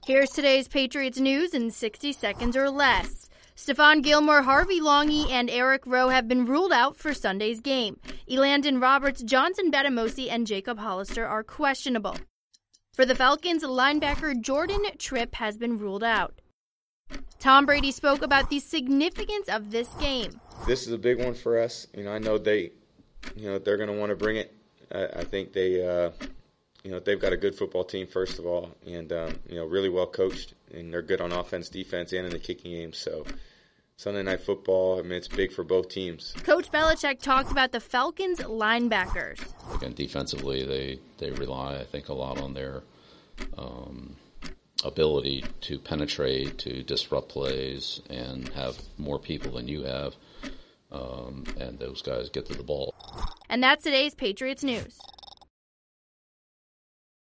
Here's today's Patriots news in 60 seconds or less. Stephon Gilmore, Harvey Longy, and Eric Rowe have been ruled out for Sunday's game. Elandon Roberts, Johnson Batamosi, and Jacob Hollister are questionable. For the Falcons, linebacker Jordan Tripp has been ruled out. Tom Brady spoke about the significance of this game. This is a big one for us. I know they're going to want to bring it. I think they've got a good football team, first of all, and, really well coached, and they're good on offense, defense, and in the kicking game. So Sunday Night Football, it's big for both teams. Coach Belichick talked about the Falcons' linebackers. Again, defensively, they rely, I think, a lot on their ability to penetrate, to disrupt plays, and have more people than you have, and those guys get to the ball. And that's today's Patriots news.